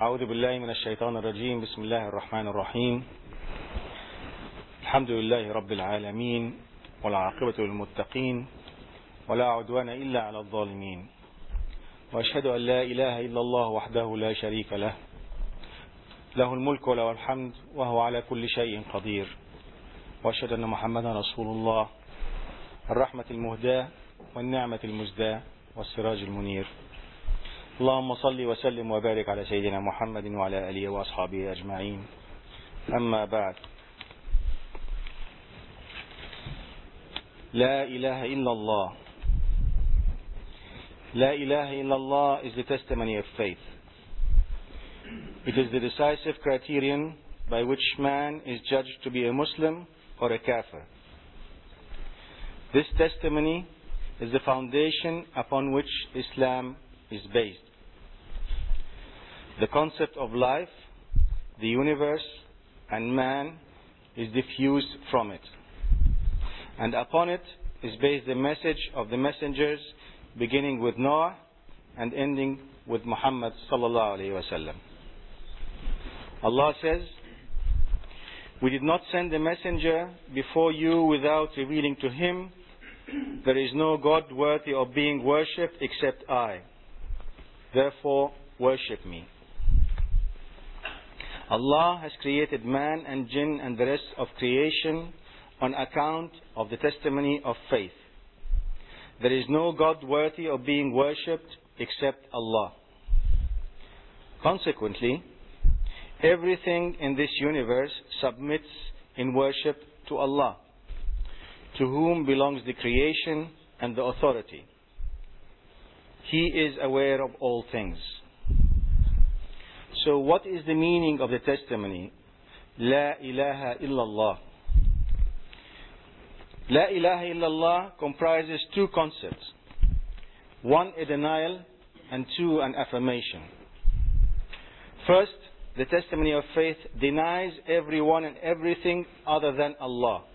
أعوذ بالله من الشيطان الرجيم. بسم الله الرحمن الرحيم. الحمد لله رب العالمين، والعاقبة للمتقين، ولا عدوان إلا على الظالمين، وأشهد أن لا إله إلا الله وحده لا شريك له، له الملك وله الحمد وهو على كل شيء قدير، وأشهد أن محمدا رسول الله، الرحمة المهداة والنعمة المزداة والسراج المنير. اللهم صل وسلم وبارك على سيدنا محمد وعلى آله وأصحابه أجمعين. أما بعد، لا إله إلا الله. لا إله إلا Allah is the testimony of faith. It is the decisive criterion by which man is judged to be a Muslim or a Kafir. This testimony is the foundation upon which Islam is based. The concept of life, the universe, and man is diffused from it. And upon it is based the message of the messengers, beginning with Noah and ending with Muhammad sallallahu alayhi wa sallam. Allah says, "We did not send a messenger before you without revealing to him, there is no God worthy of being worshipped except I. Therefore, worship me." Allah has created man and jinn and the rest of creation on account of the testimony of faith. There is no God worthy of being worshipped except Allah. Consequently, everything in this universe submits in worship to Allah, to whom belongs the creation and the authority. He is aware of all things. So what is the meaning of the testimony, La ilaha illallah? La ilaha illallah comprises two concepts. One, a denial, and two, an affirmation. First, the testimony of faith denies everyone and everything other than Allah,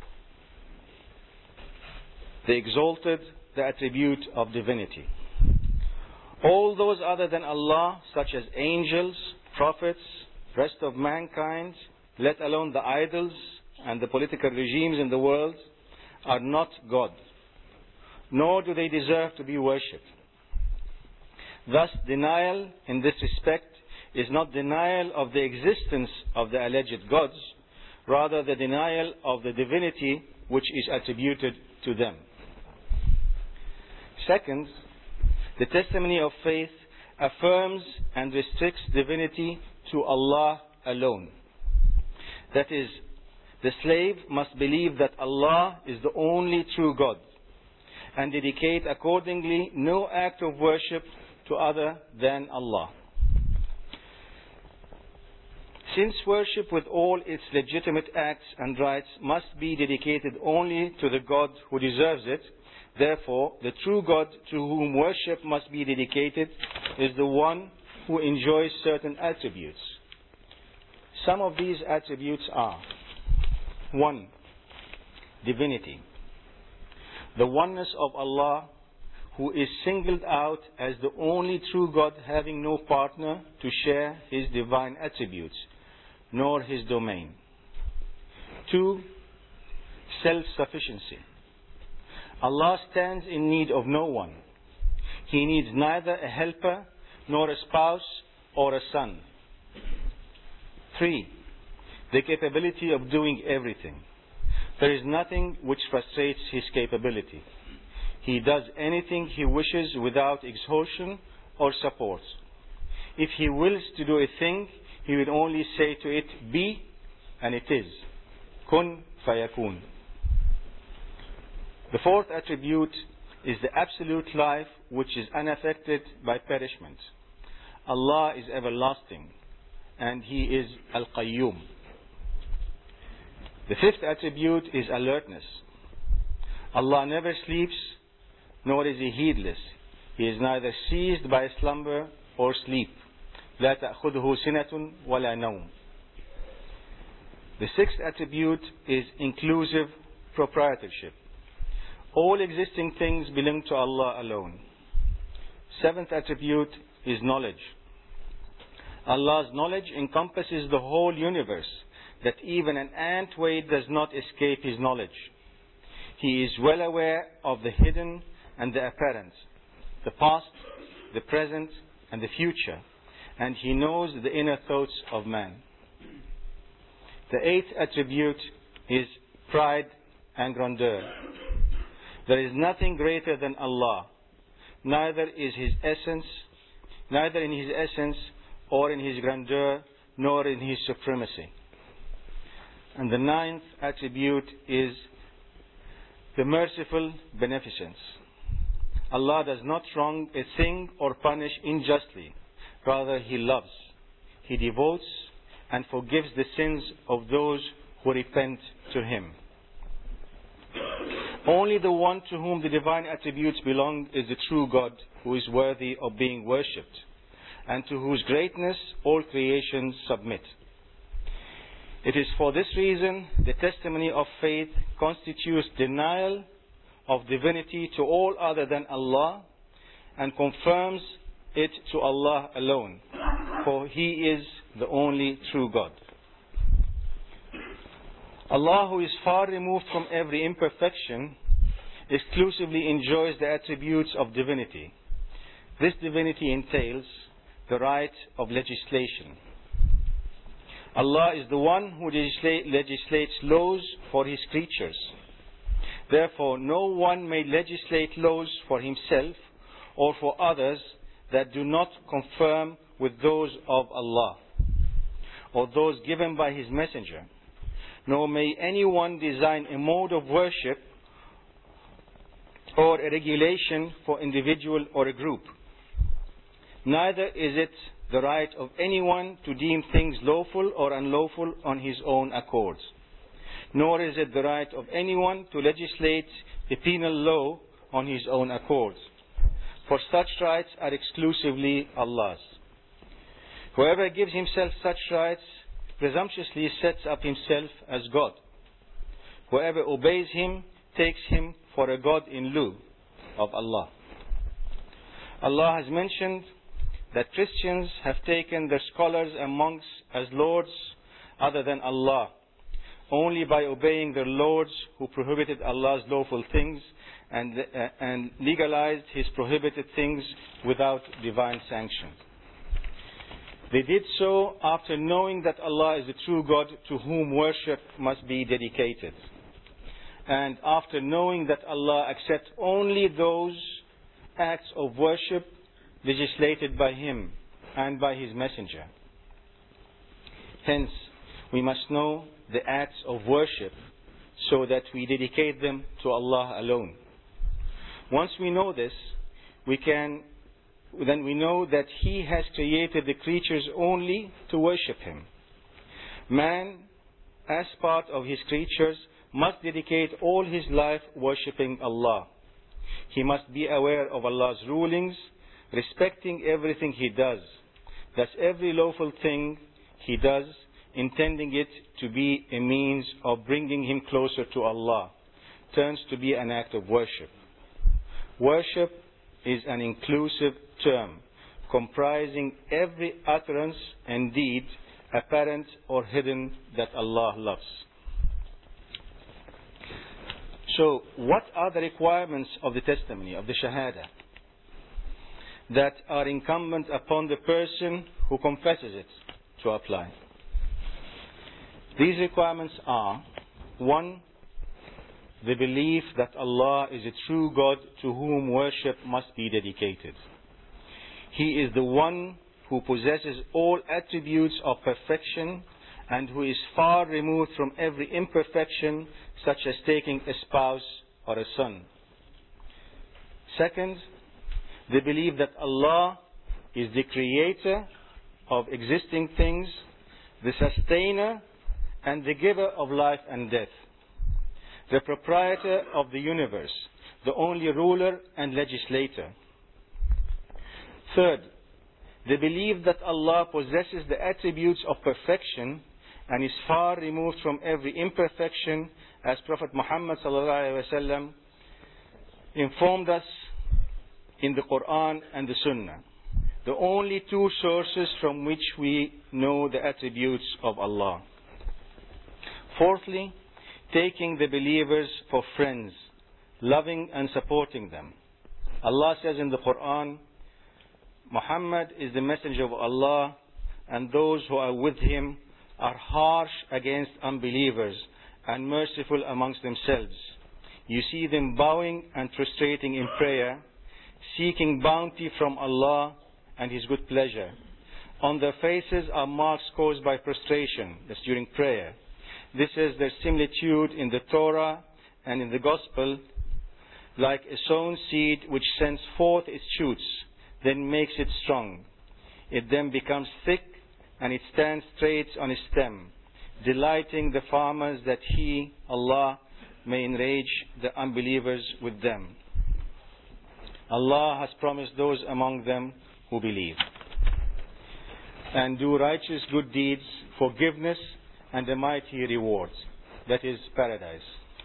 the exalted, the attribute of divinity. All those other than Allah, such as angels, prophets, rest of mankind, let alone the idols and the political regimes in the world, are not God, nor do they deserve to be worshipped. Thus, denial in this respect is not denial of the existence of the alleged gods, rather the denial of the divinity which is attributed to them. Second, the testimony of faith affirms and restricts divinity to Allah alone. That is, the slave must believe that Allah is the only true God and dedicate accordingly no act of worship to other than Allah. Since worship with all its legitimate acts and rights must be dedicated only to the God who deserves it, therefore, the true God to whom worship must be dedicated is the one who enjoys certain attributes. Some of these attributes are: 1. Divinity. The oneness of Allah, who is singled out as the only true God, having no partner to share his divine attributes, nor his domain. 2. Self-sufficiency. Allah stands in need of no one. He needs neither a helper, nor a spouse, or a son. 3. The capability of doing everything. There is nothing which frustrates his capability. He does anything he wishes without exhaustion or support. If he wills to do a thing, he will only say to it, be, and it is. Kun fayakun. The fourth attribute is the absolute life which is unaffected by perishment. Allah is everlasting and He is Al-Qayyum. The fifth attribute is alertness. Allah never sleeps, nor is He heedless. He is neither seized by slumber or sleep. لا تأخذه سنة ولا نوم. The sixth attribute is inclusive proprietorship. All existing things belong to Allah alone. Seventh attribute is knowledge. Allah's knowledge encompasses the whole universe, that even an ant weight does not escape His knowledge. He is well aware of the hidden and the apparent, the past, the present, and the future, and He knows the inner thoughts of man. The eighth attribute is pride and grandeur. There is nothing greater than Allah, neither in His essence or in His grandeur, nor in His supremacy. And the ninth attribute is the merciful beneficence. Allah does not wrong a thing or punish unjustly. Rather, He loves, He devotes, and forgives the sins of those who repent to Him. Only the one to whom the divine attributes belong is the true God, who is worthy of being worshipped, and to whose greatness all creations submit. It is for this reason the testimony of faith constitutes denial of divinity to all other than Allah, and confirms it to Allah alone, for He is the only true God. Allah, who is far removed from every imperfection, exclusively enjoys the attributes of divinity. This divinity entails the right of legislation. Allah is the one who legislates laws for His creatures. Therefore, no one may legislate laws for himself or for others that do not conform with those of Allah or those given by His Messenger. Nor may anyone design a mode of worship or a regulation for individual or a group. Neither is it the right of anyone to deem things lawful or unlawful on his own accord. Nor is it the right of anyone to legislate a penal law on his own accord. For such rights are exclusively Allah's. Whoever gives himself such rights presumptuously sets up himself as God. Whoever obeys Him takes Him for a God in lieu of Allah. Allah has mentioned that Christians have taken their scholars and monks as lords other than Allah, only by obeying their lords who prohibited Allah's lawful things and legalized His prohibited things without divine sanction. They did so after knowing that Allah is the true God to whom worship must be dedicated, and after knowing that Allah accepts only those acts of worship legislated by Him and by His Messenger. Hence, we must know the acts of worship so that we dedicate them to Allah alone. Once we know this, then we know that He has created the creatures only to worship Him. Man, as part of His creatures, must dedicate all his life worshipping Allah. He must be aware of Allah's rulings, respecting everything He does. Thus, every lawful thing He does, intending it to be a means of bringing him closer to Allah, turns to be an act of worship. Worship is an inclusive term, comprising every utterance and deed, apparent or hidden, that Allah loves. So, what are the requirements of the testimony, of the Shahada, that are incumbent upon the person who confesses it to apply? These requirements are: 1. The belief that Allah is a true God to whom worship must be dedicated. He is the one who possesses all attributes of perfection and who is far removed from every imperfection, such as taking a spouse or a son. 2. The belief that Allah is the creator of existing things, the sustainer and the giver of life and death, the proprietor of the universe, the only ruler and legislator. 3. The belief that Allah possesses the attributes of perfection and is far removed from every imperfection, as Prophet Muhammad ﷺ informed us in the Quran and the Sunnah. the only two sources from which we know the attributes of Allah. Fourthly, taking the believers for friends, loving and supporting them. Allah says in the Quran, Muhammad is the messenger of Allah, and those who are with him are harsh against unbelievers and merciful amongst themselves. You see them bowing and prostrating in prayer, seeking bounty from Allah and His good pleasure. On their faces are marks caused by prostration, that's during prayer. This is their similitude in the Torah and in the Gospel, like a sown seed which sends forth its shoots, then makes it strong. It then becomes thick, and it stands straight on its stem, delighting the farmers that He, Allah, may enrage the unbelievers with them. Allah has promised those among them who believe and do righteous good deeds forgiveness and a mighty reward, that is paradise.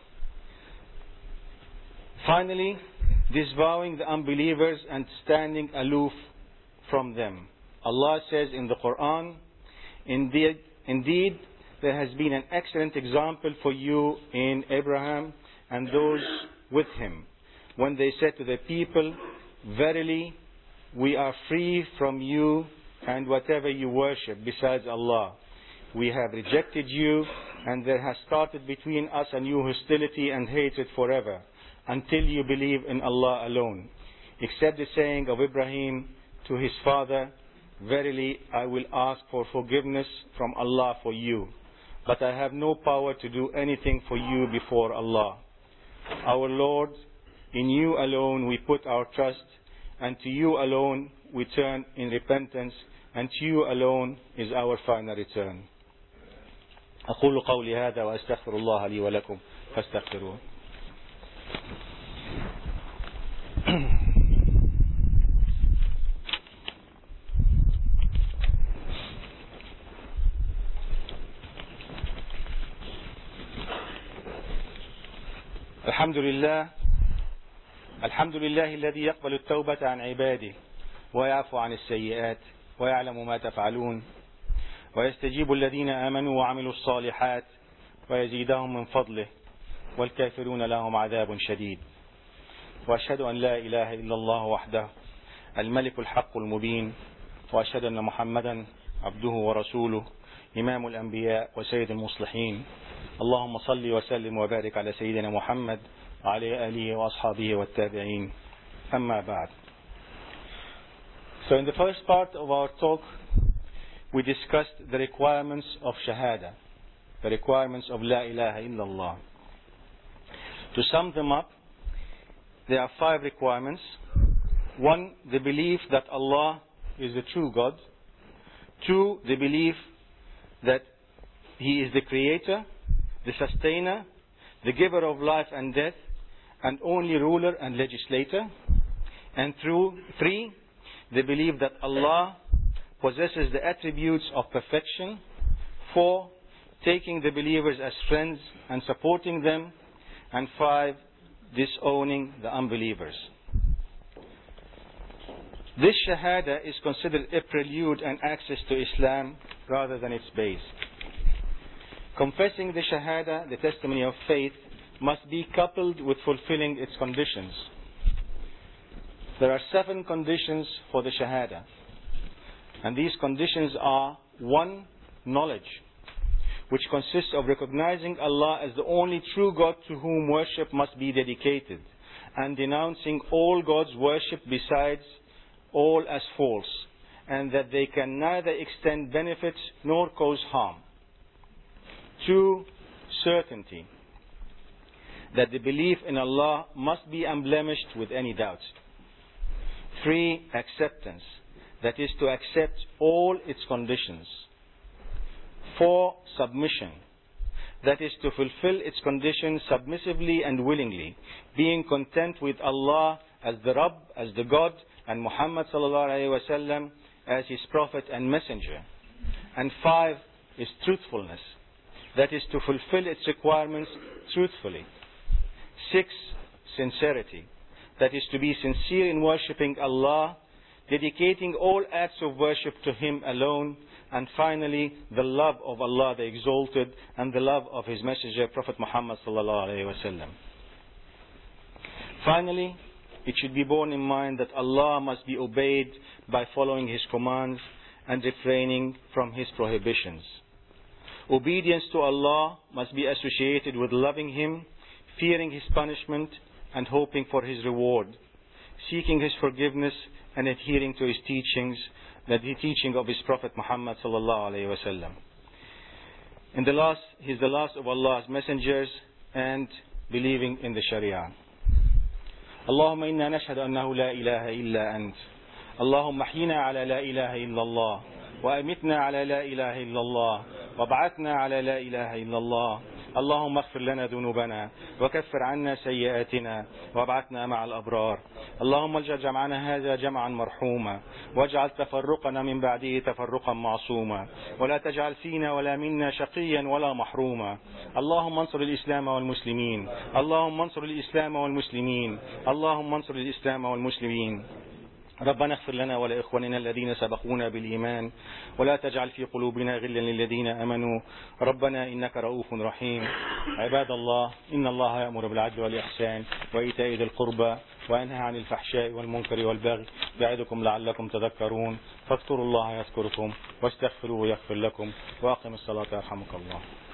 Finally, disavowing the unbelievers and standing aloof from them. Allah says in the Quran, Indeed, there has been an excellent example for you in Abraham and those with him, when they said to the people, Verily, we are free from you and whatever you worship besides Allah. We have rejected you, and there has started between us and you hostility and hatred forever, until you believe in Allah alone, except the saying of Ibrahim to his father, Verily, I will ask for forgiveness from Allah for you, but I have no power to do anything for you before Allah. Our Lord, in you alone we put our trust, and to you alone we turn in repentance, and to you alone is our final return. أقول قولي هذا وأستغفر الله لي ولكم فاستغفروه. الحمد لله الذي يقبل التوبة عن عباده ويعفو عن السيئات ويعلم ما تفعلون ويستجيب الذين آمنوا وعملوا الصالحات ويزيدهم من فضله والكافرون لهم عذاب شديد. وأشهد أن لا إله إلا الله وحده الملك الحق المبين، وأشهد أن محمدا عبده ورسوله إمام الأنبياء وسيد المصلحين. اللهم صل وسلم وبارك على سيدنا محمد وعلى آله وأصحابه والتابعين. أما بعد. So in the first part of our talk, we discussed the requirements of Shahada, the requirements of La ilaha illallah. To sum them up, there are 5 requirements. 1, the belief that Allah is the true God. 2, the belief that He is the Creator, the Sustainer, the Giver of life and death, and only ruler and legislator. And 3, the belief that Allah possesses the attributes of perfection. 4, taking the believers as friends and supporting them. And 5, disowning the unbelievers. This Shahada is considered a prelude and access to Islam rather than its base. Confessing the Shahada, the testimony of faith, must be coupled with fulfilling its conditions. There are 7 conditions for the Shahada. And these conditions are: 1, knowledge, which consists of recognizing Allah as the only true God to whom worship must be dedicated, and denouncing all God's worship besides all as false, and that they can neither extend benefits nor cause harm. 2, certainty, that the belief in Allah must be unblemished with any doubt. 3, acceptance, that is to accept all its conditions. 4, submission, that is to fulfill its conditions submissively and willingly, being content with Allah as the Rabb, as the God, and Muhammad sallallahu alaihi wasallam as his prophet and messenger. And 5 is truthfulness, that is to fulfill its requirements truthfully. 6, sincerity, that is to be sincere in worshipping Allah, dedicating all acts of worship to Him alone, and finally, the love of Allah the Exalted and the love of His Messenger, Prophet Muhammad sallallahu alaihi wasallam. Finally, it should be borne in mind that Allah must be obeyed by following His commands and refraining from His prohibitions. Obedience to Allah must be associated with loving Him, fearing His punishment, and hoping for His reward, seeking His forgiveness and adhering to His teachings, the teaching of His Prophet Muhammad sallallahu alaihi wasallam. He is the last of Allah's messengers, and believing in the Sharia. اللهم إنا نشهد أنه لا إله إلا أنت اللهم احينا على لا إله إلا الله وأمتنا على لا إله إلا الله وابعثنا على لا إله إلا الله اللهم اغفر لنا ذنوبنا وكفر عنا سيئاتنا وابعثنا مع الأبرار اللهم اجعل جمعنا هذا جمعا مرحوما واجعل تفرقنا من بعده تفرقا معصوما ولا تجعل فينا ولا منا شقيا ولا محروما اللهم انصر الإسلام والمسلمين اللهم انصر الإسلام والمسلمين اللهم انصر الإسلام والمسلمين ربنا اغفر لنا ولإخواننا الذين سبقونا بالإيمان ولا تجعل في قلوبنا غلا للذين آمنوا ربنا إنك رؤوف رحيم عباد الله إن الله يأمر بالعدل والإحسان وإيتاء ذي القربى وينهى عن الفحشاء والمنكر والبغي يعظكم لعلكم تذكرون فاذكروا الله يذكركم واستغفروه يغفر لكم وأقم الصلاة يرحمك الله.